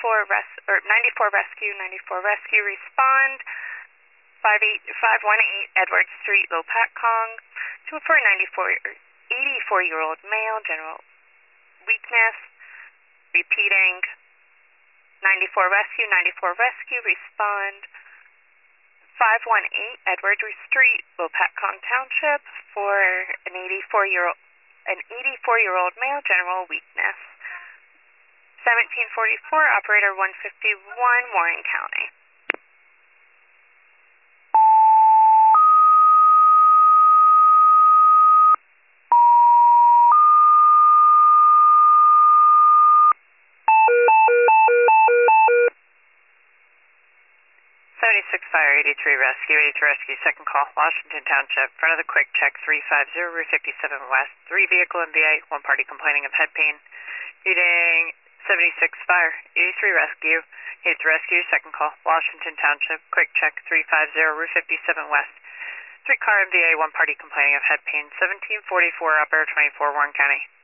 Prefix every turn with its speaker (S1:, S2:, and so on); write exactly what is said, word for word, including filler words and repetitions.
S1: ninety-four res or ninety-four rescue, ninety-four rescue, respond. five eight five one eight Edward Street, Lopatcong, to for a ninety-four, eighty-four-year-old male, general weakness. Repeating. ninety-four rescue, ninety-four rescue, respond. five one eight Edward Street, Lopatcong Township, for an eighty-four-year-old an eighty-four-year-old male, general weakness. seventeen forty-four, operator one fifty-one, Warren County. seventy-six Fire, eighty-three Rescue, eighty-three Rescue, second call, Washington Township, front of the Quick Check, three five zero, Route fifty-seven West, three vehicle M V A, one party complaining of head pain. Reading seventy-six Fire, eighty-three Rescue, eighty-three Rescue, second call, Washington Township, Quick Check, three five zero, Route fifty-seven West, three car M V A, one party complaining of head pain. seventeen forty-four, operator twenty-four, Warren County.